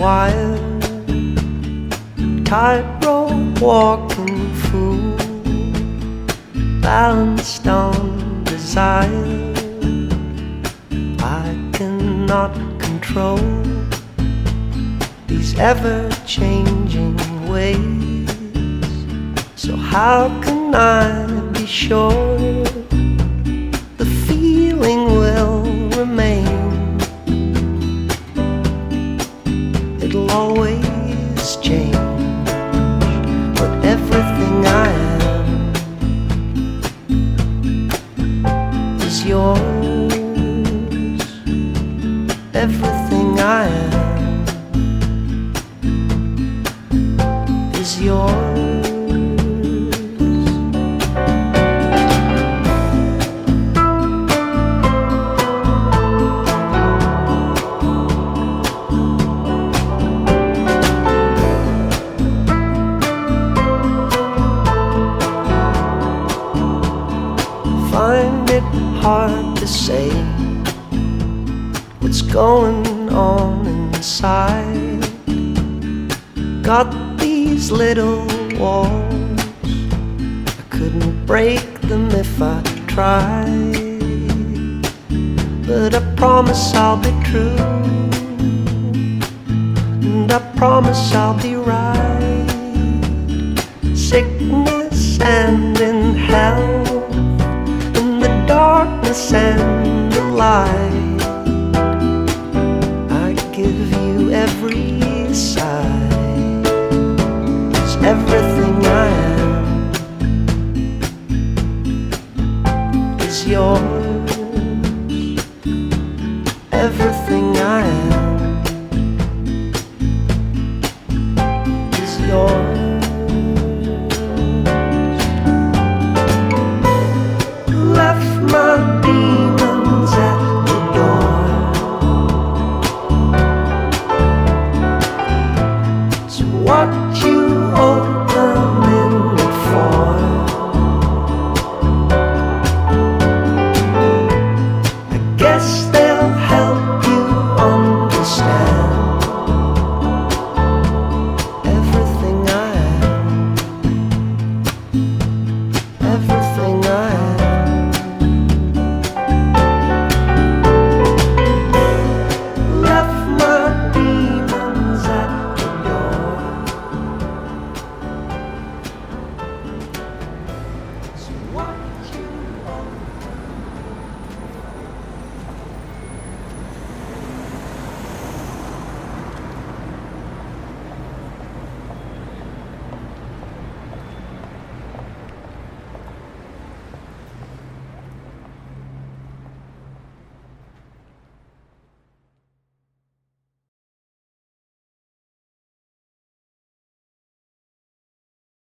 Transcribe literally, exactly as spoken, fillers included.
wire, tightrope walking fool, balanced on desire. I cannot control these ever-changing ways, so how can I be sure the feeling will remain? It'll always change, but everything I am is yours. Everything I am is yours. Find it hard to say what's going on inside. Got these little walls, I couldn't break them if I tried, but I promise I'll be true, and I promise I'll be right. Sickness and in health, in the darkness and the light, give you every side.